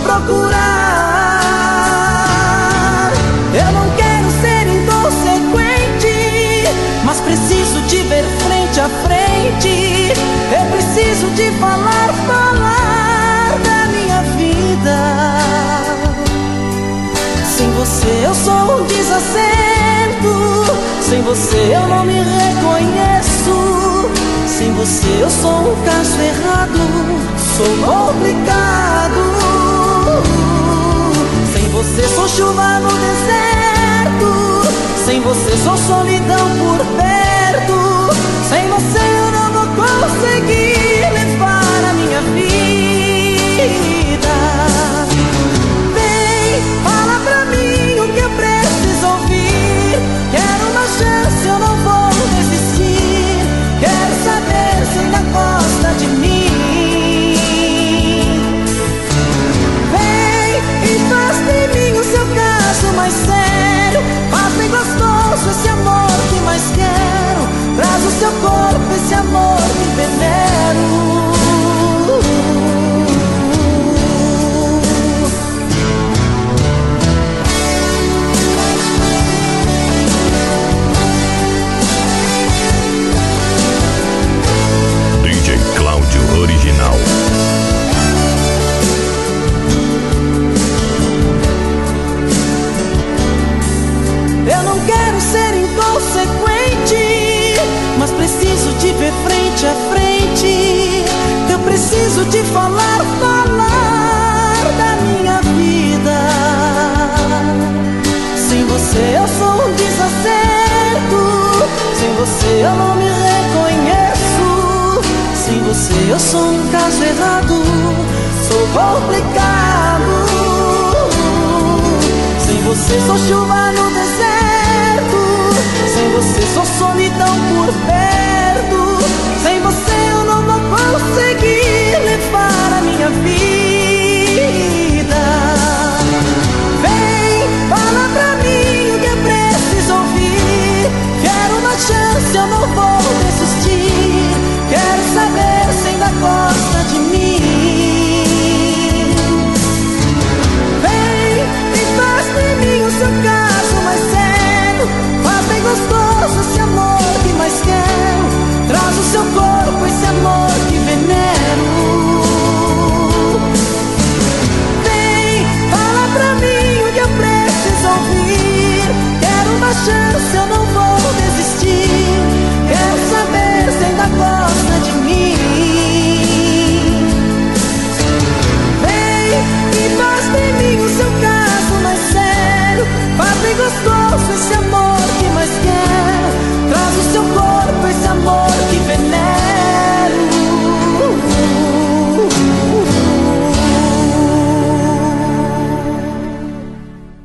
procurar. Eu não quero ser inconsequente, mas preciso te ver frente a frente. Eu preciso te falar da minha vida. Sem você eu sou um desacerto, sem você eu não me reconheço. Sem você eu sou um caso errado, sou complicado. Sem você sou chuva no deserto, sem você sou solidão por perto. Sem você eu não vou conseguir levar a minha vida. Vem, fala pra mim o que eu preciso ouvir. Quero uma chance, eu não vou desistir. Quero saber se ainda gosta de mim. Vem e faz de mim o seu caso mais sério. Faz bem gostoso esse amor que mais quero. Traz o seu corpo, esse amor que venero. DJ Cláudio Original. Eu não quero ser inconsequente, mas preciso te ver frente a frente. Eu preciso te falar da minha vida. Sem você eu sou um desacerto, sem você eu não me reconheço. Sem você eu sou um caso errado, sou complicado. Sem você sou chuva no deserto, sem você sou solidão por perto.